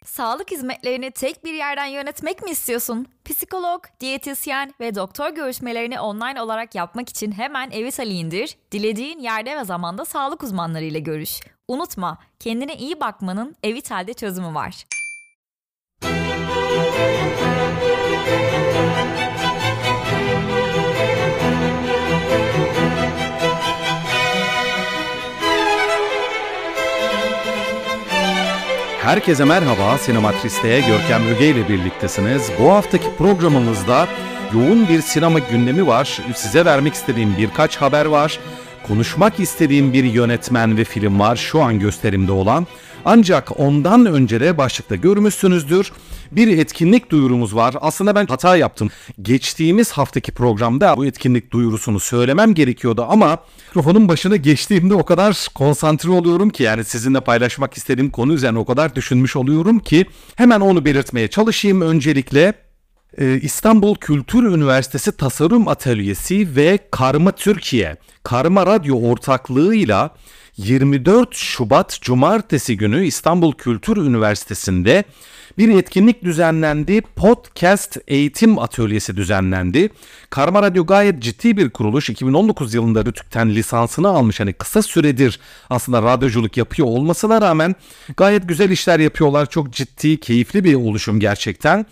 Sağlık hizmetlerini tek bir yerden yönetmek mi istiyorsun? Psikolog, diyetisyen ve doktor görüşmelerini online olarak yapmak için hemen Evitali indir, dilediğin yerde ve zamanda sağlık uzmanlarıyla görüş. Unutma, kendine iyi bakmanın Evital'de çözümü var. Herkese merhaba, Sinematris'te Görkem Öge ile birliktesiniz. Bu haftaki programımızda yoğun bir sinema gündemi var. Size vermek istediğim birkaç haber var. Konuşmak istediğim bir yönetmen ve film var şu an gösterimde olan. Ancak ondan önce de başlıkta görmüşsünüzdür. Bir etkinlik duyurumuz var. Aslında ben hata yaptım. Geçtiğimiz haftaki programda bu etkinlik duyurusunu söylemem gerekiyordu ama mikrofonun başına geçtiğimde o kadar konsantre oluyorum ki, yani sizinle paylaşmak istediğim konu üzerine o kadar düşünmüş oluyorum ki hemen onu belirtmeye çalışayım. Öncelikle İstanbul Kültür Üniversitesi Tasarım Atölyesi ve Karma Türkiye, Karma Radyo ortaklığıyla 24 Şubat Cumartesi günü İstanbul Kültür Üniversitesi'nde bir etkinlik düzenlendi. Podcast Eğitim Atölyesi düzenlendi. Karma Radyo gayet ciddi bir kuruluş. 2019 yılında Rütük'ten lisansını almış. Hani kısa süredir aslında radyoculuk yapıyor olmasına rağmen gayet güzel işler yapıyorlar. Çok ciddi, keyifli bir oluşum gerçekten.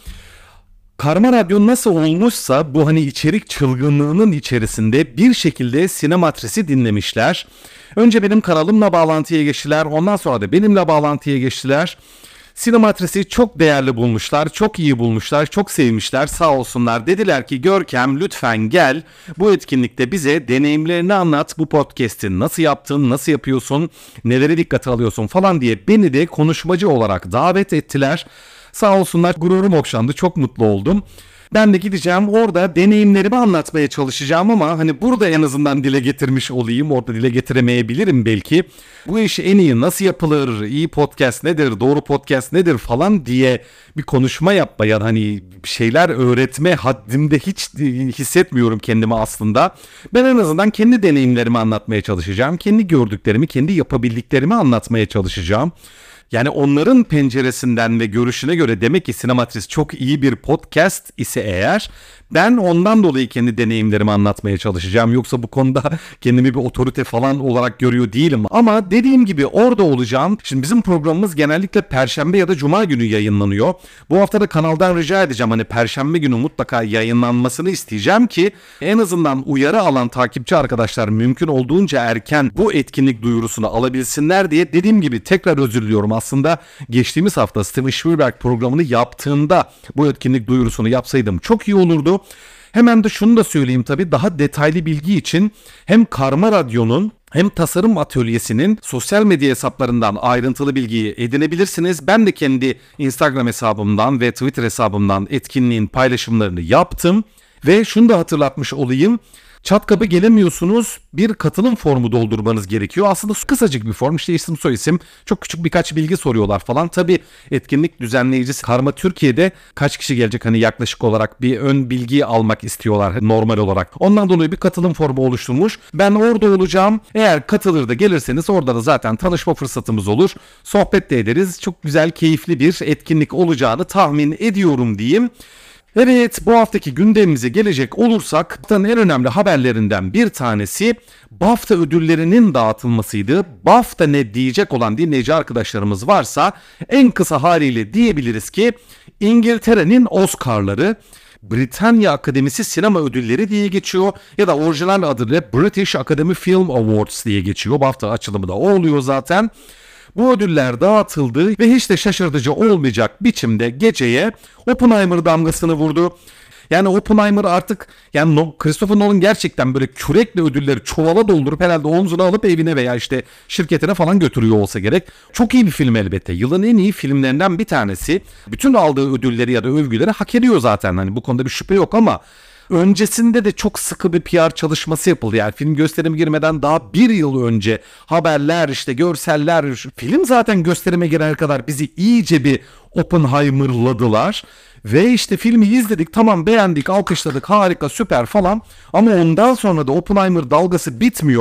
Karma Radyo nasıl olmuşsa bu hani içerik çılgınlığının içerisinde bir şekilde Sinematris'i dinlemişler. Önce benim kanalımla bağlantıya geçtiler, ondan sonra da benimle bağlantıya geçtiler. Sinematris'i çok değerli bulmuşlar, çok iyi bulmuşlar, çok sevmişler, sağ olsunlar. Dediler ki Görkem lütfen gel, bu etkinlikte bize deneyimlerini anlat, bu podcast'i nasıl yaptın, nasıl yapıyorsun, nelere dikkate alıyorsun falan diye beni de konuşmacı olarak davet ettiler. Sağ olsunlar, gururum okşandı, çok mutlu oldum. Ben de gideceğim, orada deneyimlerimi anlatmaya çalışacağım ama hani burada en azından dile getirmiş olayım. Orada dile getiremeyebilirim belki. Bu iş en iyi nasıl yapılır, iyi podcast nedir, doğru podcast nedir falan diye bir konuşma yapmaya, hani şeyler öğretme haddimde hiç hissetmiyorum kendimi aslında. Ben en azından kendi deneyimlerimi anlatmaya çalışacağım. Kendi gördüklerimi, kendi yapabildiklerimi anlatmaya çalışacağım. Yani onların penceresinden ve görüşüne göre demek ki Sinematris çok iyi bir podcast ise eğer, ben ondan dolayı kendi deneyimlerimi anlatmaya çalışacağım. Yoksa bu konuda kendimi bir otorite falan olarak görüyor değilim. Ama dediğim gibi orada olacağım. Şimdi bizim programımız genellikle Perşembe ya da Cuma günü yayınlanıyor. Bu hafta da kanaldan rica edeceğim, hani Perşembe günü mutlaka yayınlanmasını isteyeceğim ki en azından uyarı alan takipçi arkadaşlar mümkün olduğunca erken bu etkinlik duyurusunu alabilsinler diye. Dediğim gibi tekrar özür diliyorum. Aslında geçtiğimiz hafta Steven Spielberg programını yaptığında bu etkinlik duyurusunu yapsaydım çok iyi olurdu. Hemen de şunu da söyleyeyim, tabii daha detaylı bilgi için hem Karma Radyo'nun hem Tasarım Atölyesi'nin sosyal medya hesaplarından ayrıntılı bilgiyi edinebilirsiniz. Ben de kendi Instagram hesabımdan ve Twitter hesabımdan etkinliğin paylaşımlarını yaptım. Ve şunu da hatırlatmış olayım. Çat kapı gelemiyorsunuz, bir katılım formu doldurmanız gerekiyor. Aslında kısacık bir form, işte isim soyisim, çok küçük birkaç bilgi soruyorlar falan. Tabii etkinlik düzenleyicisi Karma Türkiye'de kaç kişi gelecek, hani yaklaşık olarak bir ön bilgi almak istiyorlar normal olarak. Ondan dolayı bir katılım formu oluşturmuş. Ben orada olacağım. Eğer katılır da gelirseniz orada da zaten tanışma fırsatımız olur. Sohbet de ederiz. Çok güzel, keyifli bir etkinlik olacağını tahmin ediyorum diyeyim. Evet, bu haftaki gündemimize gelecek olursak haftanın en önemli haberlerinden bir tanesi BAFTA ödüllerinin dağıtılmasıydı. BAFTA ne diyecek olan dinleyici arkadaşlarımız varsa en kısa haliyle diyebiliriz ki İngiltere'nin Oscar'ları, Britanya Akademisi Sinema Ödülleri diye geçiyor ya da orijinal adıyla British Academy Film Awards diye geçiyor. BAFTA açılımı da o oluyor zaten. Bu ödüller dağıtıldı ve hiç de şaşırtıcı olmayacak biçimde geceye Oppenheimer damgasını vurdu. Yani Oppenheimer artık, yani Christopher Nolan gerçekten böyle kürekle ödülleri çuvala doldurup herhalde omzuna alıp evine veya işte şirketine falan götürüyor olsa gerek. Çok iyi bir film elbette. Yılın en iyi filmlerinden bir tanesi. Bütün aldığı ödülleri ya da övgüleri hak ediyor zaten. Hani bu konuda bir şüphe yok ama öncesinde de çok sıkı bir PR çalışması yapıldı. Yani film gösterime girmeden daha bir yıl önce haberler, işte görseller, film zaten gösterime girene kadar bizi iyice bir Oppenheimer'ladılar. Ve işte filmi izledik, tamam, beğendik, alkışladık, harika, süper falan. Ama ondan sonra da Oppenheimer dalgası bitmiyor.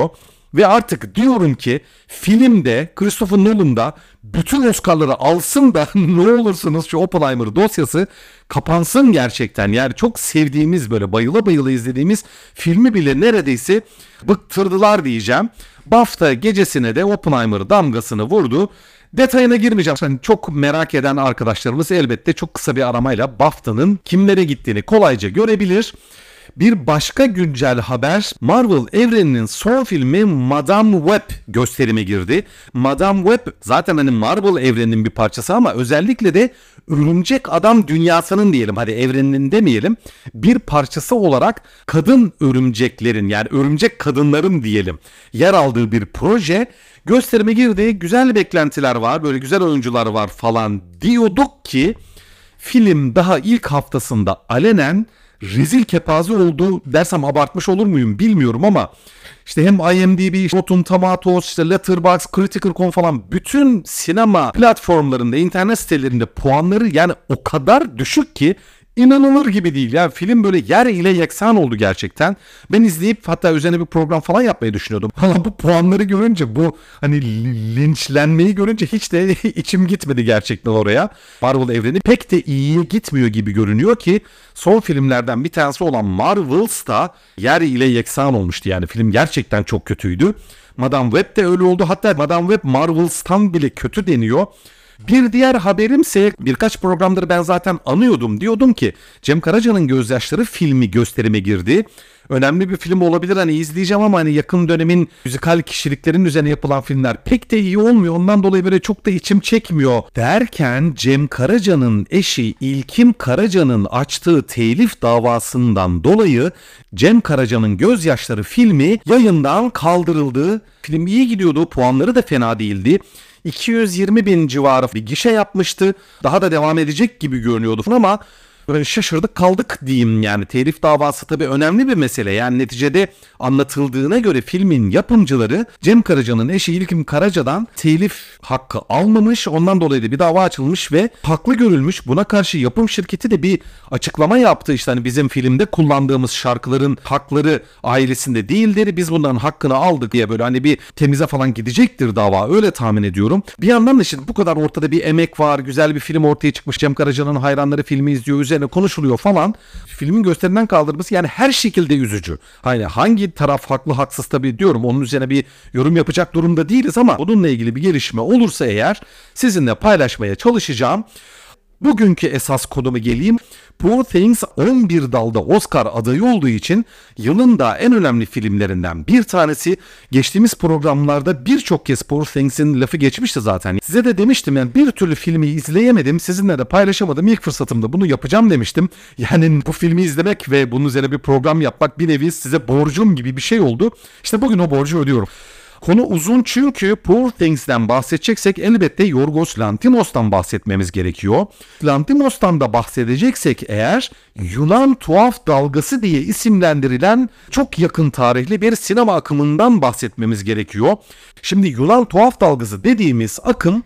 Ve artık diyorum ki filmde Christopher Nolan da bütün Oscar'ları alsın da ne olursunuz şu Oppenheimer dosyası kapansın gerçekten. Yani çok sevdiğimiz, böyle bayıla bayıla izlediğimiz filmi bile neredeyse bıktırdılar diyeceğim. BAFTA gecesine de Oppenheimer damgasını vurdu. Detayına girmeyeceğim. Yani çok merak eden arkadaşlarımız elbette çok kısa bir aramayla BAFTA'nın kimlere gittiğini kolayca görebilir. Bir başka güncel haber, Marvel evreninin son filmi Madame Web gösterime girdi. Madame Web zaten hani Marvel evreninin bir parçası ama özellikle de Örümcek Adam dünyasının diyelim, hadi evreninin demeyelim, bir parçası olarak kadın örümceklerin, yani örümcek kadınların diyelim, yer aldığı bir proje gösterime girdi. Güzel beklentiler var, böyle güzel oyuncular var falan diyorduk ki film daha ilk haftasında alenen rezil kepaze oldu dersem abartmış olur muyum bilmiyorum ama işte hem IMDb, Rotten Tomatoes, işte Letterboxd, Critical.com falan bütün sinema platformlarında, internet sitelerinde puanları yani o kadar düşük ki İnanılır gibi değil ya. Film böyle yer ile yeksan oldu gerçekten. Ben izleyip hatta üzerine bir program falan yapmayı düşünüyordum. Ama bu puanları görünce, bu hani linçlenmeyi görünce hiç de içim gitmedi gerçekten oraya. Marvel evreni pek de iyiye gitmiyor gibi görünüyor ki son filmlerden bir tanesi olan Marvels da yer ile yeksan olmuştu. Yani film gerçekten çok kötüydü. Madame Web de öyle oldu. Hatta Madame Web Marvels'tan bile kötü deniyor. Bir diğer haberimse, birkaç programdır ben zaten anıyordum. Diyordum ki Cem Karaca'nın Gözyaşları filmi gösterime girdi. Önemli bir film olabilir, hani izleyeceğim ama hani yakın dönemin müzikal kişiliklerin üzerine yapılan filmler pek de iyi olmuyor. Ondan dolayı böyle çok da içim çekmiyor derken Cem Karaca'nın eşi İlkim Karaca'nın açtığı telif davasından dolayı Cem Karaca'nın Gözyaşları filmi yayından kaldırıldı. Film iyi gidiyordu, puanları da fena değildi. 220 bin civarı bir gişe yapmıştı. Daha da devam edecek gibi görünüyordu ama böyle şaşırdık kaldık diyeyim yani. Telif davası tabii önemli bir mesele. Yani neticede anlatıldığına göre filmin yapımcıları Cem Karaca'nın eşi İlkim Karaca'dan telif hakkı almamış. Ondan dolayı da bir dava açılmış ve haklı görülmüş. Buna karşı yapım şirketi de bir açıklama yaptı. İşte hani bizim filmde kullandığımız şarkıların hakları ailesinde değildir. Biz bunların hakkını aldık diye böyle hani bir temize falan gidecektir dava. Öyle tahmin ediyorum. Bir yandan da işte bu kadar ortada bir emek var. Güzel bir film ortaya çıkmış. Cem Karaca'nın hayranları filmi izliyor. Üzerine konuşuluyor falan. Filmin gösteriden kaldırılması yani her şekilde üzücü. Hani hangi taraf haklı haksız tabii diyorum. Onun üzerine bir yorum yapacak durumda değiliz ama bununla ilgili bir gelişme olursa eğer sizinle paylaşmaya çalışacağım. Bugünkü esas konumu geleyim. Poor Things 11 dalda Oscar adayı olduğu için yılın da en önemli filmlerinden bir tanesi. Geçtiğimiz programlarda birçok kez Poor Things'in lafı geçmişti zaten. Size de demiştim yani bir türlü filmi izleyemedim, sizinle de paylaşamadım. İlk fırsatımda bunu yapacağım demiştim. Yani bu filmi izlemek ve bunun üzerine bir program yapmak bir nevi size borcum gibi bir şey oldu. İşte bugün o borcu ödüyorum. Konu uzun çünkü Poor Things'den bahsedeceksek elbette Yorgos Lanthimos'tan bahsetmemiz gerekiyor. Lanthimos'tan da bahsedeceksek eğer Yunan Tuhaf Dalgası diye isimlendirilen çok yakın tarihli bir sinema akımından bahsetmemiz gerekiyor. Şimdi Yunan Tuhaf Dalgası dediğimiz akım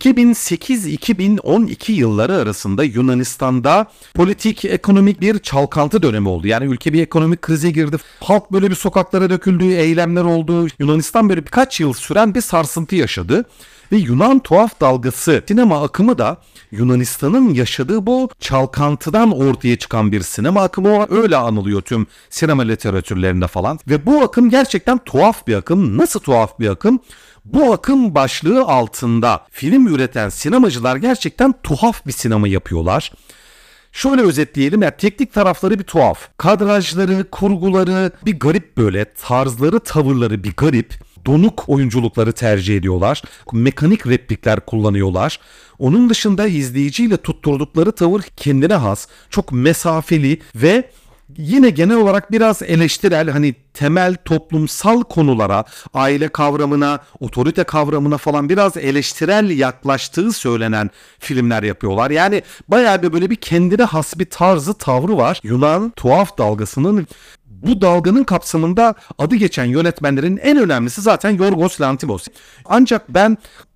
2008-2012 yılları arasında Yunanistan'da politik, ekonomik bir çalkantı dönemi oldu. Yani ülke bir ekonomik krize girdi. Halk böyle bir sokaklara döküldü, eylemler oldu. Yunanistan böyle birkaç yıl süren bir sarsıntı yaşadı. Ve Yunan Tuhaf Dalgası sinema akımı da Yunanistan'ın yaşadığı bu çalkantıdan ortaya çıkan bir sinema akımı, öyle anılıyor tüm sinema literatürlerinde falan. Ve bu akım gerçekten tuhaf bir akım. Nasıl tuhaf bir akım? Bu akım başlığı altında film üreten sinemacılar gerçekten tuhaf bir sinema yapıyorlar. Şöyle özetleyelim, yani teknik tarafları bir tuhaf. Kadrajları, kurguları bir garip, böyle tarzları, tavırları bir garip. Donuk oyunculukları tercih ediyorlar. Mekanik replikler kullanıyorlar. Onun dışında izleyiciyle tutturdukları tavır kendine has, çok mesafeli ve yine genel olarak biraz eleştirel, hani temel toplumsal konulara, aile kavramına, otorite kavramına falan biraz eleştirel yaklaştığı söylenen filmler yapıyorlar. Yani bayağı bir böyle bir kendine has bir tarzı, tavrı var. Yunan Tuhaf Dalgası'nın bu dalganın kapsamında adı geçen yönetmenlerin en önemlisi zaten Yorgos Lanthimos. Ancak ben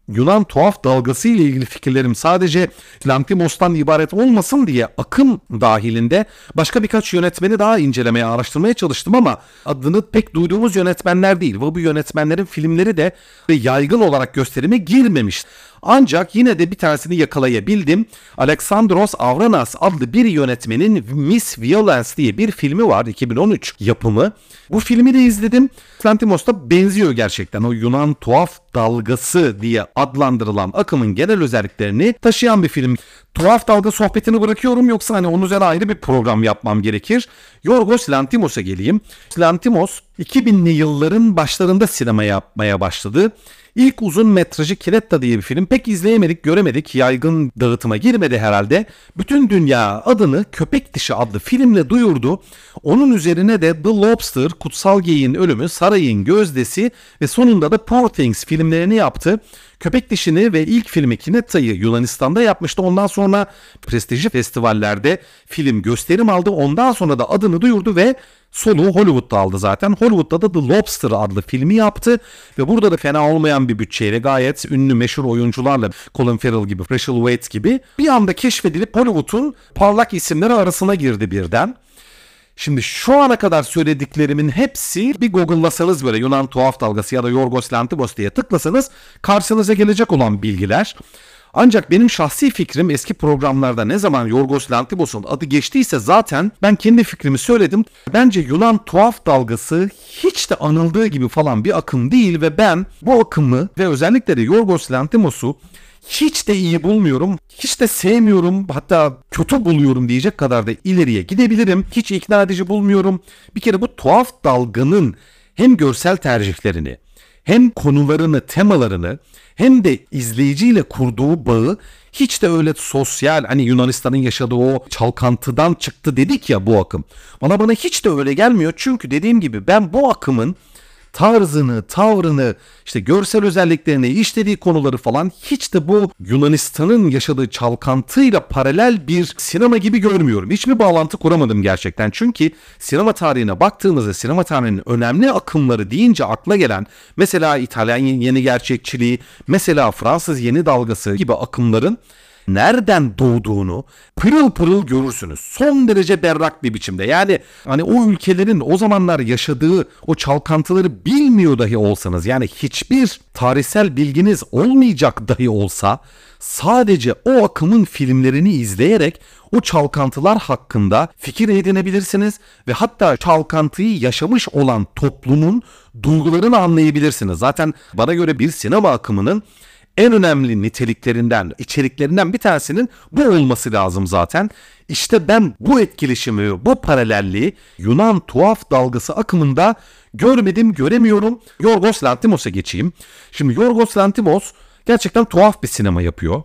Yunan tuhaf dalgası ile ilgili fikirlerim sadece Lanthimos'tan ibaret olmasın diye akım dahilinde başka birkaç yönetmeni daha incelemeye, araştırmaya çalıştım ama adını pek duyduğumuz yönetmenler değil ve bu yönetmenlerin filmleri de yaygın olarak gösterime girmemiş. Ancak yine de bir tanesini yakalayabildim. Alexandros Avranas adlı bir yönetmenin Miss Violence diye bir filmi var, 2013 yapımı. Bu filmi de izledim. Lanthimos'ta benziyor gerçekten. O Yunan tuhaf dalgası diye adlandırılan akımın genel özelliklerini taşıyan bir film. Tuhaf dalga sohbetini bırakıyorum, yoksa hani onun üzerine ayrı bir program yapmam gerekir. Yorgos Lanthimos'a geleyim. Lanthimos 2000'li yılların başlarında sinema yapmaya başladı. İlk uzun metrajı Kiretta diye bir film pek izleyemedik, göremedik, yaygın dağıtıma girmedi herhalde. Bütün dünya adını Köpek Dişi adlı filmle duyurdu. Onun üzerine de The Lobster, Kutsal Geyiğin Ölümü, Sarayın Gözdesi ve sonunda da Poor Things filmlerini yaptı. Köpek Dişi'ni ve ilk filmi Kinetta'yı Yunanistan'da yapmıştı. Ondan sonra prestijli festivallerde film gösterim aldı. Ondan sonra da adını duyurdu ve soluğu Hollywood'da aldı zaten. Hollywood'da da The Lobster adlı filmi yaptı ve burada da fena olmayan bir bütçeyle gayet ünlü meşhur oyuncularla, Colin Farrell gibi, Rachel Weisz gibi bir anda keşfedilip Hollywood'un parlak isimleri arasına girdi birden. Şimdi şu ana kadar söylediklerimin hepsi, bir Google'lasanız böyle Yunan tuhaf dalgası ya da Yorgos Lanthimos diye tıklasanız karşınıza gelecek olan bilgiler. Ancak benim şahsi fikrim, eski programlarda ne zaman Yorgos Lanthimos'un adı geçtiyse zaten ben kendi fikrimi söyledim. Bence Yunan tuhaf dalgası hiç de anıldığı gibi falan bir akım değil ve ben bu akımı ve özellikle de Yorgos Lanthimos'u hiç de iyi bulmuyorum, hiç de sevmiyorum, hatta kötü buluyorum diyecek kadar da ileriye gidebilirim. Hiç ikna edici bulmuyorum. Bir kere bu tuhaf dalganın hem görsel tercihlerini, hem konularını, temalarını, hem de izleyiciyle kurduğu bağı hiç de öyle sosyal, hani Yunanistan'ın yaşadığı o çalkantıdan çıktı dedik ya bu akım. Bana hiç de öyle gelmiyor, çünkü dediğim gibi ben bu akımın tarzını, tavrını, işte görsel özelliklerini, işlediği konuları falan hiç de bu Yunanistan'ın yaşadığı çalkantıyla paralel bir sinema gibi görmüyorum. Hiçbir bağlantı kuramadım gerçekten. Çünkü sinema tarihine baktığımızda sinema tarihinin önemli akımları deyince akla gelen mesela İtalyan yeni gerçekçiliği, mesela Fransız yeni dalgası gibi akımların nereden doğduğunu pırıl pırıl görürsünüz. Son derece berrak bir biçimde. Yani hani o ülkelerin o zamanlar yaşadığı o çalkantıları bilmiyor dahi olsanız, yani hiçbir tarihsel bilginiz olmayacak dahi olsa, sadece o akımın filmlerini izleyerek o çalkantılar hakkında fikir edinebilirsiniz ve hatta çalkantıyı yaşamış olan toplumun duygularını anlayabilirsiniz. Zaten bana göre bir sinema akımının en önemli niteliklerinden, içeriklerinden bir tanesinin bu olması lazım zaten. İşte ben bu etkileşimi, bu paralelliği Yunan tuhaf dalgası akımında görmedim, göremiyorum. Yorgos Lanthimos'a geçeyim. Şimdi Yorgos Lanthimos gerçekten tuhaf bir sinema yapıyor.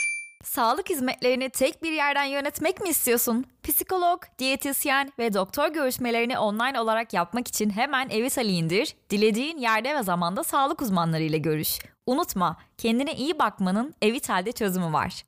Sağlık hizmetlerini tek bir yerden yönetmek mi istiyorsun? Psikolog, diyetisyen ve doktor görüşmelerini online olarak yapmak için hemen Evital'i indir, dilediğin yerde ve zamanda sağlık uzmanlarıyla görüş. Unutma, kendine iyi bakmanın Evital'de çözümü var.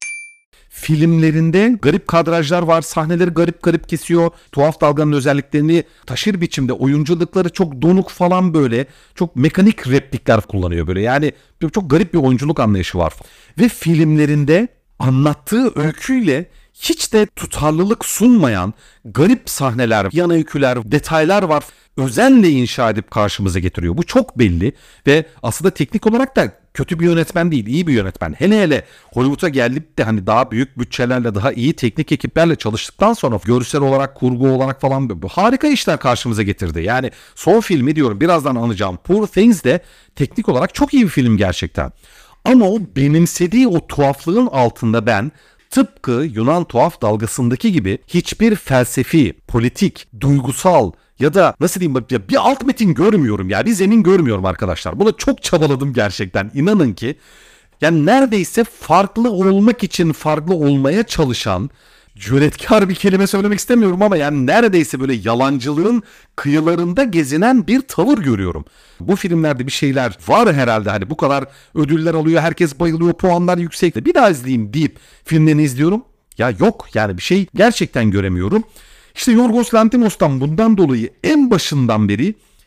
Filmlerinde garip kadrajlar var, sahneleri garip garip kesiyor, tuhaf dalganın özelliklerini taşır biçimde, oyunculukları çok donuk falan, böyle çok mekanik replikler kullanıyor böyle, yani çok garip bir oyunculuk anlayışı var. Ve filmlerinde anlattığı öyküyle hiç de tutarlılık sunmayan garip sahneler, yan öyküler, detaylar var. Özenle inşa edip karşımıza getiriyor. Bu çok belli ve aslında teknik olarak da kötü bir yönetmen değil, iyi bir yönetmen. Hele hele Hollywood'a gelip de hani daha büyük bütçelerle, daha iyi teknik ekiplerle çalıştıktan sonra görsel olarak, kurgu olarak falan harika işler karşımıza getirdi. Yani son filmi diyorum, birazdan anacağım, Poor Things de teknik olarak çok iyi bir film gerçekten. Ama o benimsediği o tuhaflığın altında ben tıpkı Yunan tuhaf dalgasındaki gibi hiçbir felsefi, politik, duygusal ya da nasıl diyeyim, bir alt metin görmüyorum ya, bir zemin görmüyorum arkadaşlar. Buna çok çabaladım gerçekten, inanın ki. Yani neredeyse farklı olmak için farklı olmaya çalışan, cüretkar bir kelime söylemek istemiyorum ama yani neredeyse böyle yalancılığın kıyılarında gezinen bir tavır görüyorum. Bu filmlerde bir şeyler var herhalde, hani bu kadar ödüller alıyor, herkes bayılıyor, puanlar yüksek, bir daha izleyeyim deyip filmlerini izliyorum. Ya yok, yani bir şey gerçekten göremiyorum. İşte Yorgos Lanthimos'tan bundan dolayı en başından beri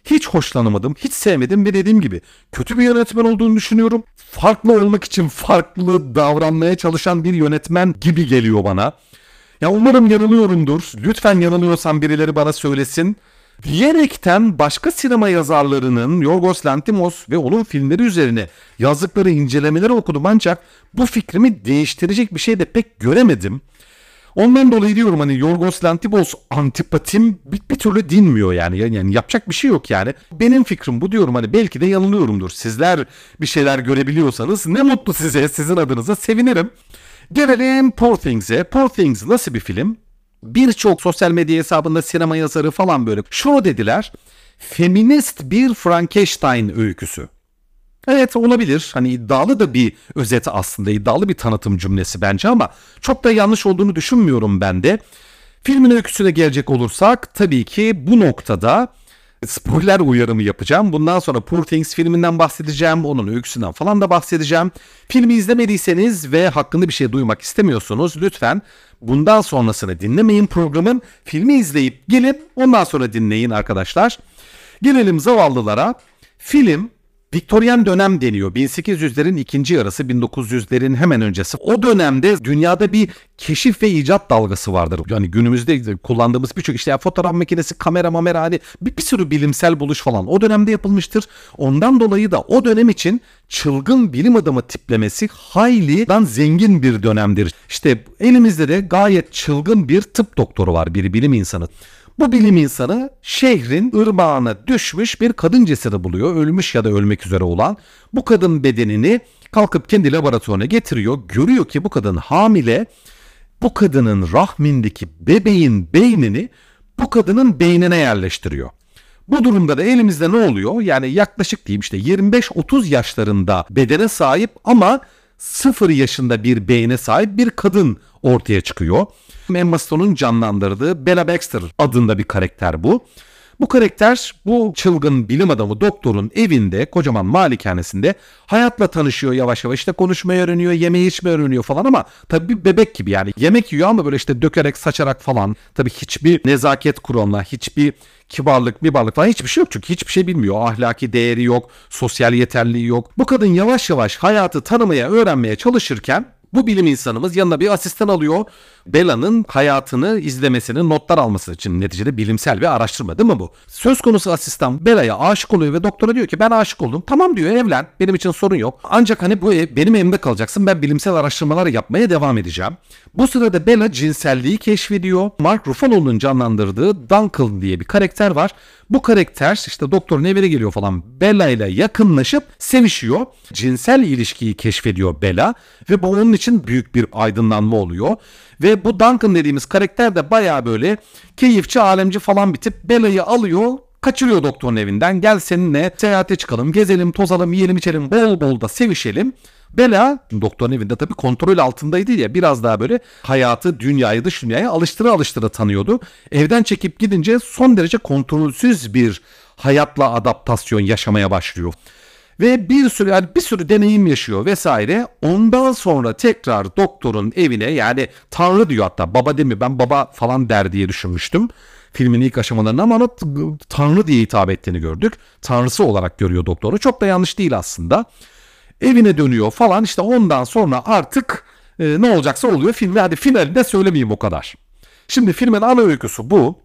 hiç hoşlanamadım, hiç sevmedim ve dediğim gibi kötü bir yönetmen olduğunu düşünüyorum. Farklı olmak için farklı davranmaya çalışan bir yönetmen gibi geliyor bana. Ya umarım yanılıyorumdur. Lütfen yanılıyorsam birileri bana söylesin. Diyerekten başka sinema yazarlarının Yorgos Lanthimos ve onun filmleri üzerine yazdıkları incelemeleri okudum ancak bu fikrimi değiştirecek bir şey de pek göremedim. Ondan dolayı diyorum hani Yorgos Lanthimos antipatim bir türlü dinmiyor yani yapacak bir şey yok yani. Benim fikrim bu diyorum hani belki de yanılıyorumdur. Sizler bir şeyler görebiliyorsanız ne mutlu size, sizin adınıza sevinirim. Gelelim Poor Things'e. Poor Things nasıl bir film? Birçok sosyal medya hesabında sinema yazarı falan böyle şunu dediler. Feminist bir Frankenstein öyküsü. Evet olabilir. Hani iddialı da bir özet aslında. İddialı bir tanıtım cümlesi bence ama çok da yanlış olduğunu düşünmüyorum ben de. Filmin öyküsüne gelecek olursak tabii ki bu noktada spoiler uyarımı yapacağım. Bundan sonra Poor Things filminden bahsedeceğim. Onun öyküsünden falan da bahsedeceğim. Filmi izlemediyseniz ve hakkında bir şey duymak istemiyorsunuz lütfen bundan sonrasını dinlemeyin programın. Filmi izleyip gelin ondan sonra dinleyin arkadaşlar. Gelelim zavallılara. Film Viktoryen dönem deniyor. 1800'lerin ikinci yarısı, 1900'lerin hemen öncesi. O dönemde dünyada bir keşif ve icat dalgası vardır. Yani günümüzde kullandığımız birçok işte fotoğraf makinesi, kamera hani bir sürü bilimsel buluş falan o dönemde yapılmıştır. Ondan dolayı da o dönem için çılgın bilim adamı tiplemesi hayli zengin bir dönemdir. İşte elimizde de gayet çılgın bir tıp doktoru var, bir bilim insanı. Bu bilim insanı şehrin ırmağına düşmüş bir kadın cesedi buluyor. Ölmüş ya da ölmek üzere olan. Bu kadın bedenini kalkıp kendi laboratuvarına getiriyor. Görüyor ki bu kadın hamile. Bu kadının rahmindeki bebeğin beynini bu kadının beynine yerleştiriyor. Bu durumda da elimizde ne oluyor? Yani yaklaşık diyeyim işte 25-30 yaşlarında bedene sahip ama 0 yaşında bir beyne sahip bir kadın ortaya çıkıyor. Emma Stone'un canlandırdığı Bella Baxter adında bir karakter bu. Bu karakter bu çılgın bilim adamı doktorun evinde, kocaman malikanesinde hayatla tanışıyor yavaş yavaş. İşte konuşmayı öğreniyor, yemeği içmeyi öğreniyor falan ama tabii bir bebek gibi yani. Yemek yiyor ama böyle işte dökerek, saçarak falan. Tabii hiçbir nezaket kuralına, hiçbir kibarlık, mibarlık falan hiçbir şey yok. Çünkü hiçbir şey bilmiyor. Ahlaki değeri yok, sosyal yeterliği yok. Bu kadın yavaş yavaş hayatı tanımaya, öğrenmeye çalışırken bu bilim insanımız yanına bir asistan alıyor. Bella'nın hayatını izlemesini, notlar alması için neticede bilimsel bir araştırma değil mi bu? Söz konusu asistan Bella'ya aşık oluyor ve doktora diyor ki ben aşık oldum. Tamam diyor evlen benim için sorun yok. Ancak hani bu ev benim evimde kalacaksın ben bilimsel araştırmalar yapmaya devam edeceğim. Bu sırada Bella cinselliği keşfediyor. Mark Ruffalo'nun canlandırdığı Duncan diye bir karakter var. Bu karakter işte doktorun evine geliyor falan Bella ile yakınlaşıp sevişiyor. Cinsel ilişkiyi keşfediyor Bella ve bu onun için büyük bir aydınlanma oluyor. Ve bu Duncan dediğimiz karakter de bayağı böyle keyifçi, alemci falan bir tip. Bella'yı alıyor, kaçırıyor doktorun evinden. Gel seninle seyahate çıkalım, gezelim, tozalım, yiyelim, içelim, bol bol da sevişelim. Bella doktorun evinde tabii kontrol altındaydı ya biraz daha böyle hayatı, dünyayı, dış dünyayı alıştıra tanıyordu. Evden çekip gidince son derece kontrolsüz bir hayatla adaptasyon yaşamaya başlıyor. Ve bir sürü deneyim yaşıyor vesaire. Ondan sonra tekrar doktorun evine yani Tanrı diyor hatta baba demiyor ben baba falan der diye düşünmüştüm. Filmin ilk aşamalarında ama ona Tanrı diye hitap ettiğini gördük. Tanrısı olarak görüyor doktoru. Çok da yanlış değil aslında. Evine dönüyor falan işte ondan sonra artık ne olacaksa oluyor. Hadi finalinde söylemeyeyim o kadar. Şimdi filmin ana öyküsü bu.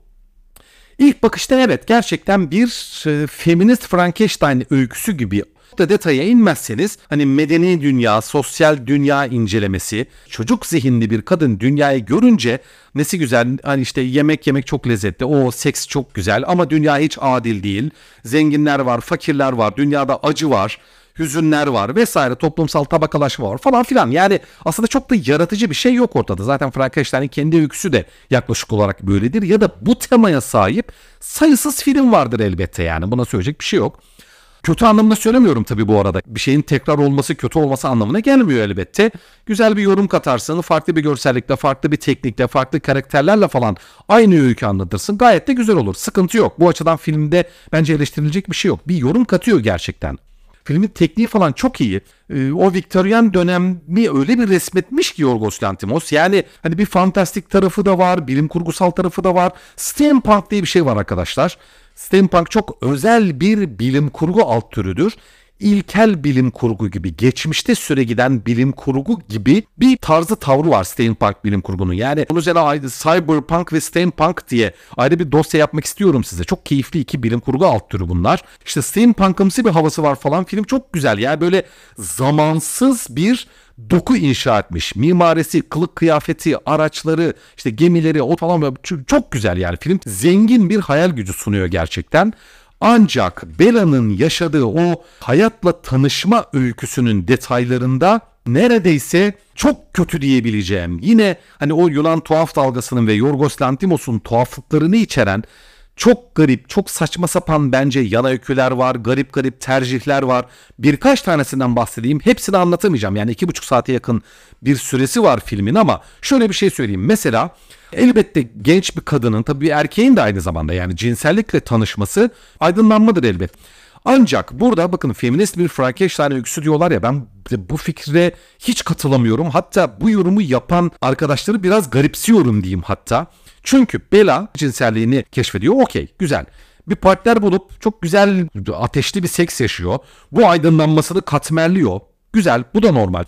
İlk bakışta evet gerçekten bir feminist Frankenstein öyküsü gibi da detaya inmezseniz hani medeni dünya, sosyal dünya incelemesi, çocuk zihinli bir kadın dünyayı görünce nesi güzel hani işte yemek çok lezzetli, o seks çok güzel ama dünya hiç adil değil. Zenginler var, fakirler var, dünyada acı var, hüzünler var vesaire, toplumsal tabakalaşma var falan filan. Yani aslında çok da yaratıcı bir şey yok ortada. Zaten Frankenstein'in kendi öyküsü de yaklaşık olarak böyledir ya da bu temaya sahip sayısız film vardır elbette yani buna söyleyecek bir şey yok. Kötü anlamda söylemiyorum tabii bu arada. Bir şeyin tekrar olması, kötü olması anlamına gelmiyor elbette. Güzel bir yorum katarsın, farklı bir görsellikle, farklı bir teknikle, farklı karakterlerle falan aynı öykü anlatırsın. Gayet de güzel olur. Sıkıntı yok. Bu açıdan filmde bence eleştirilecek bir şey yok. Bir yorum katıyor gerçekten. Filmin tekniği falan çok iyi. O Viktoryen dönemi öyle bir resmetmiş ki Yorgos Lanthimos. Yani hani bir fantastik tarafı da var, bilim kurgusal tarafı da var. Steampunk diye bir şey var arkadaşlar. Steampunk çok özel bir bilim kurgu alt türüdür. İlkel bilim kurgu gibi, geçmişte süre giden bilim kurgu gibi bir tavrı var steampunk bilim kurgunun. Yani bunun üzerine ayrı cyberpunk ve steampunk diye ayrı bir dosya yapmak istiyorum size. Çok keyifli iki bilim kurgu alt türü bunlar. İşte steampunk'ımsı bir havası var falan, film çok güzel. Yani böyle zamansız bir doku inşa etmiş. Mimarisi, kılık kıyafeti, araçları, işte gemileri o falan çok güzel yani. Film zengin bir hayal gücü sunuyor gerçekten. Ancak Bella'nın yaşadığı o hayatla tanışma öyküsünün detaylarında neredeyse çok kötü diyebileceğim, yine hani o Yunan tuhaf dalgasının ve Yorgos Lanthimos'un tuhaflıklarını içeren çok garip, çok saçma sapan bence yan öyküler var, garip garip tercihler var. Birkaç tanesinden bahsedeyim. Hepsini anlatamayacağım. Yani 2,5 saate yakın bir süresi var filmin ama şöyle bir şey söyleyeyim. Mesela elbette genç bir kadının, tabii bir erkeğin de aynı zamanda yani cinsellikle tanışması aydınlanmadır elbet. Ancak burada bakın feminist bir Frankenstein öyküsü diyorlar ya, ben bu fikre hiç katılamıyorum. Hatta bu yorumu yapan arkadaşları biraz garipsiyorum diyeyim hatta. Çünkü Bella cinselliğini keşfediyor. Okey, güzel. Bir partner bulup çok güzel, ateşli bir seks yaşıyor. Bu aydınlanmasını katmerliyor. Güzel, bu da normal.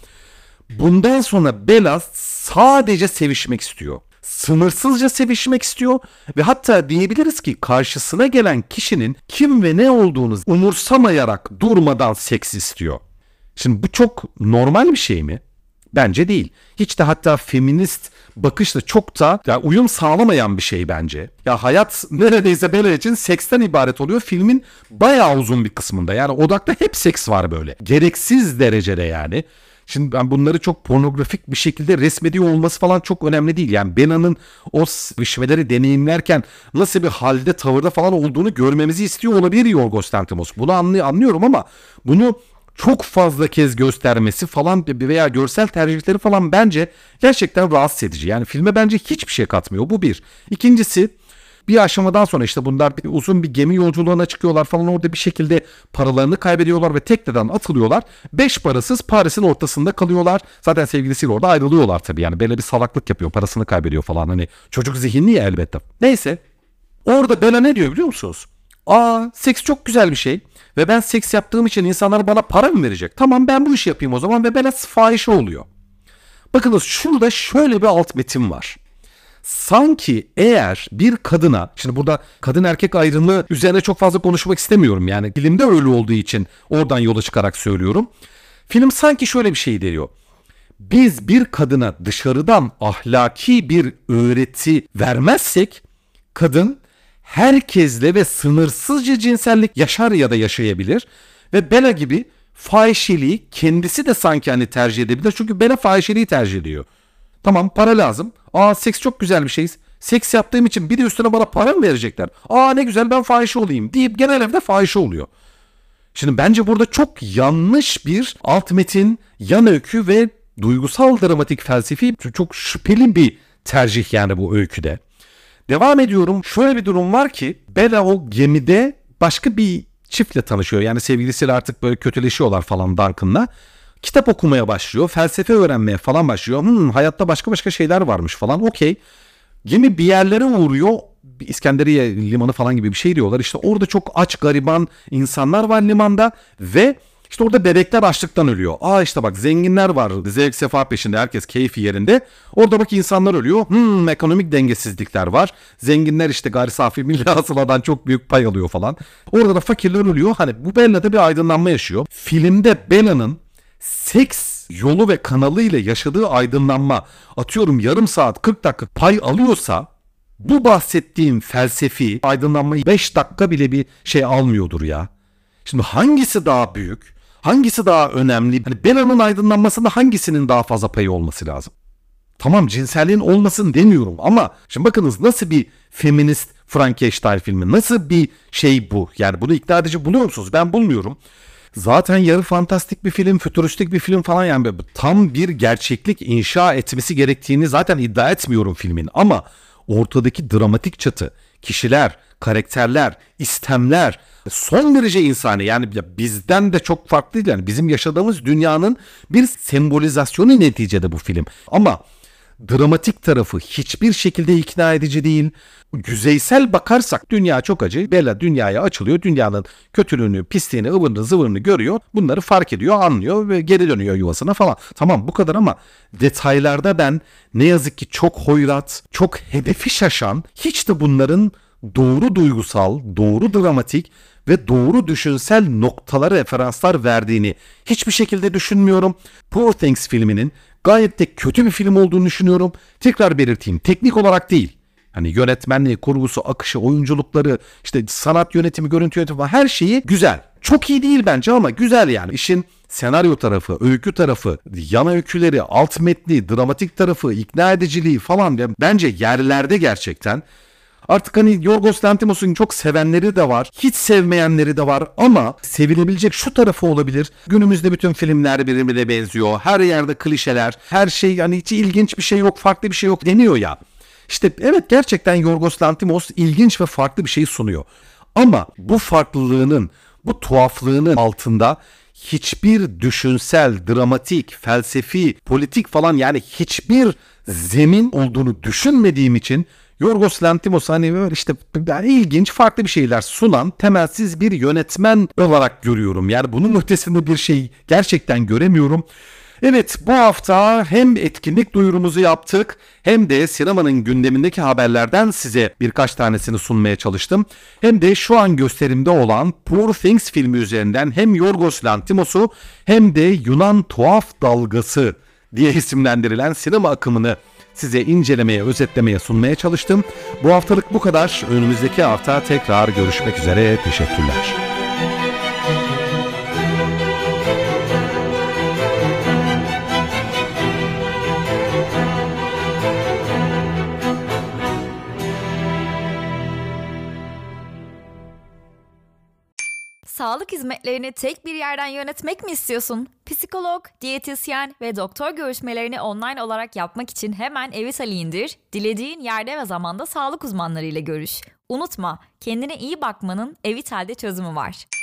Bundan sonra Bella sadece sevişmek istiyor. Sınırsızca sevişmek istiyor ve hatta diyebiliriz ki karşısına gelen kişinin kim ve ne olduğunu umursamayarak durmadan seks istiyor. Şimdi bu çok normal bir şey mi? Bence değil. Hiç de hatta feminist bakışla çok da uyum sağlamayan bir şey bence. Ya hayat neredeyse Bella için seksten ibaret oluyor. Filmin bayağı uzun bir kısmında. Yani odakta hep seks var böyle. Gereksiz derecede yani. Şimdi ben bunları çok pornografik bir şekilde resmediyor olması falan çok önemli değil. Yani Bella'nın o sevişmeleri deneyimlerken nasıl bir halde, tavırda falan olduğunu görmemizi istiyor olabilir Yorgos Lanthimos. Bunu anlıyorum ama bunu çok fazla kez göstermesi falan veya görsel tercihleri falan bence gerçekten rahatsız edici. Yani filme bence hiçbir şey katmıyor. Bu bir. İkincisi, bir aşamadan sonra işte bunlar uzun bir gemi yolculuğuna çıkıyorlar falan, orada bir şekilde paralarını kaybediyorlar ve tekneden atılıyorlar. Beş parasız Paris'in ortasında kalıyorlar. Zaten sevgilisiyle orada ayrılıyorlar tabii. Yani Bella bir salaklık yapıyor, parasını kaybediyor falan. Hani çocuk zihinli ya elbette. Neyse. Orada Bella ne diyor biliyor musunuz? Seks çok güzel bir şey. Ve ben seks yaptığım için insanlar bana para mı verecek? Tamam, ben bu işi yapayım o zaman ve Bella fahişe oluyor. Bakınız şurada şöyle bir alt metin var. Sanki eğer bir kadına, şimdi burada kadın erkek ayrımı üzerine çok fazla konuşmak istemiyorum. Yani bilimde öyle olduğu için oradan yola çıkarak söylüyorum. Film sanki şöyle bir şey diyor. Biz bir kadına dışarıdan ahlaki bir öğreti vermezsek kadın herkesle ve sınırsızca cinsellik yaşar ya da yaşayabilir. Ve Bella gibi fahişeliği kendisi de sanki hani tercih edebilir. Çünkü Bella fahişeliği tercih ediyor. Tamam, para lazım. Seks çok güzel bir şey. Seks yaptığım için bir de üstüne bana para mı verecekler? Ne güzel, ben fahişe olayım deyip genel evde fahişe oluyor. Şimdi bence burada çok yanlış bir alt metin, yan öykü ve duygusal dramatik felsefi çok şüpheli bir tercih yani bu öyküde. Devam ediyorum. Şöyle bir durum var ki Bella o gemide başka bir çiftle tanışıyor. Yani sevgilisiyle artık böyle kötüleşiyorlar falan Duncan'la. Kitap okumaya başlıyor. Felsefe öğrenmeye falan başlıyor. Hayatta başka şeyler varmış falan. Okey. Gemi bir yerlere uğruyor. İskenderiye limanı falan gibi bir şey diyorlar. İşte orada çok aç gariban insanlar var limanda ve işte orada bebekler açlıktan ölüyor. İşte bak, zenginler var. Zevk sefa peşinde. Herkes keyfi yerinde. Orada bak insanlar ölüyor. Ekonomik dengesizlikler var. Zenginler işte gayri safi milli hasıladan çok büyük pay alıyor falan. Orada da fakirler ölüyor. Hani bu Bella'da bir aydınlanma yaşıyor. Filmde Bella'nın seks yolu ve kanalıyla yaşadığı aydınlanma, atıyorum yarım saat 40 dakika pay alıyorsa, bu bahsettiğim felsefi aydınlanmayı 5 dakika bile bir şey almıyordur ya. Şimdi hangisi daha büyük? Hangisi daha önemli? Hani Bella'nın aydınlanmasında hangisinin daha fazla payı olması lazım? Tamam, cinselliğin olmasın demiyorum ama şimdi bakınız nasıl bir feminist Frankenstein filmi, nasıl bir şey bu? Yani bunu ikna edici buluyor musunuz? Ben bulmuyorum. Zaten yarı fantastik bir film, fütüristik bir film falan, yani tam bir gerçeklik inşa etmesi gerektiğini zaten iddia etmiyorum filmin. Ama ortadaki dramatik çatı, kişiler, karakterler, istemler son derece insani. Yani bizden de çok farklı değil. Yani bizim yaşadığımız dünyanın bir sembolizasyonu neticede bu film. Ama dramatik tarafı hiçbir şekilde ikna edici değil. Yüzeysel bakarsak dünya çok acı. Bella dünyaya açılıyor. Dünyanın kötülüğünü, pisliğini, ıvırını, zıvırını görüyor. Bunları fark ediyor, anlıyor ve geri dönüyor yuvasına falan. Tamam, bu kadar ama detaylarda ben ne yazık ki çok hoyrat, çok hedefi şaşan, hiç de bunların doğru duygusal, doğru dramatik ve doğru düşünsel noktalara referanslar verdiğini hiçbir şekilde düşünmüyorum. Poor Things filminin gayet de kötü bir film olduğunu düşünüyorum. Tekrar belirteyim, teknik olarak değil. Hani yönetmenliği, kurgusu, akışı, oyunculukları, işte sanat yönetimi, görüntü yönetimi falan her şeyi güzel. Çok iyi değil bence ama güzel yani. İşin senaryo tarafı, öykü tarafı, yan öyküleri, alt metni, dramatik tarafı, ikna ediciliği falan bence yerlerde gerçekten. Artık hani Yorgos Lanthimos'un çok sevenleri de var, hiç sevmeyenleri de var ama sevilebilecek şu tarafı olabilir. Günümüzde bütün filmler birbirine benziyor. Her yerde klişeler, her şey hani hiç ilginç bir şey yok, farklı bir şey yok deniyor ya. İşte evet, gerçekten Yorgos Lanthimos ilginç ve farklı bir şey sunuyor. Ama bu farklılığının, bu tuhaflığının altında hiçbir düşünsel, dramatik, felsefi, politik falan yani hiçbir zemin olduğunu düşünmediğim için Yorgos Lanthimos hani böyle işte yani ilginç, farklı bir şeyler sunan temelsiz bir yönetmen olarak görüyorum. Yani bunun ötesinde bir şey gerçekten göremiyorum. Evet, bu hafta hem etkinlik duyurumuzu yaptık hem de sinemanın gündemindeki haberlerden size birkaç tanesini sunmaya çalıştım. Hem de şu an gösterimde olan Poor Things filmi üzerinden hem Yorgos Lanthimos'u hem de Yunan Tuhaf Dalgası diye isimlendirilen sinema akımını size incelemeye, özetlemeye, sunmaya çalıştım. Bu haftalık bu kadar. Önümüzdeki hafta tekrar görüşmek üzere. Teşekkürler. Sağlık hizmetlerini tek bir yerden yönetmek mi istiyorsun? Psikolog, diyetisyen ve doktor görüşmelerini online olarak yapmak için hemen Evitali indir, dilediğin yerde ve zamanda sağlık uzmanlarıyla görüş. Unutma, kendine iyi bakmanın Evital'de çözümü var.